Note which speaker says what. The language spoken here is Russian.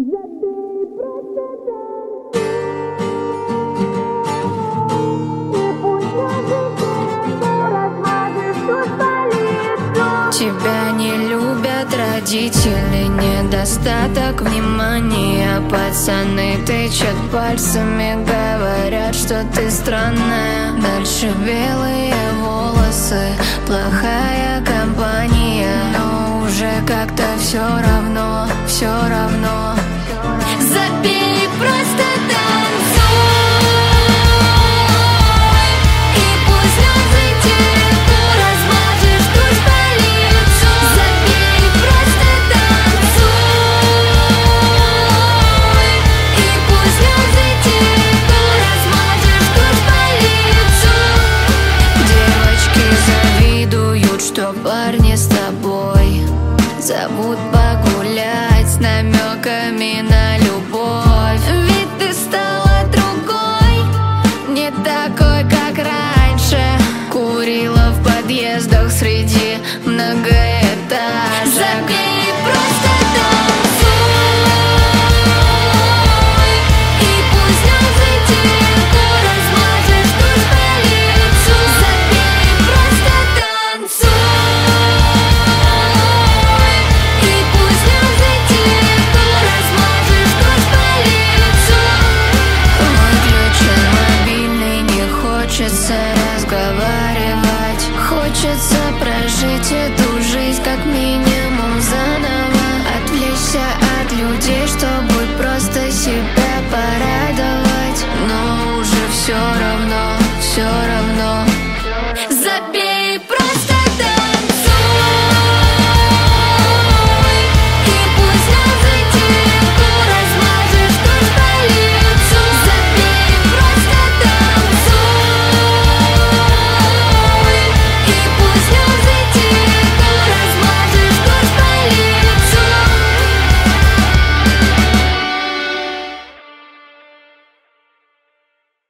Speaker 1: Забей, просто танцуй. И пусть на размажешь всю столицу.
Speaker 2: Тебя не любят родители, недостаток внимания. Пацаны тычут пальцами, говорят, что ты странная. Дальше белые волосы, плохая компания. Но уже как-то все равно, все равно. Забей, просто танцуй. И пусть слезы теку, размажешь всю столицу. Забей, просто танцуй. И пусть слезы теку, размажешь всю столицу. Девочки завидуют, что парни с тобой зовут погулять с намеками на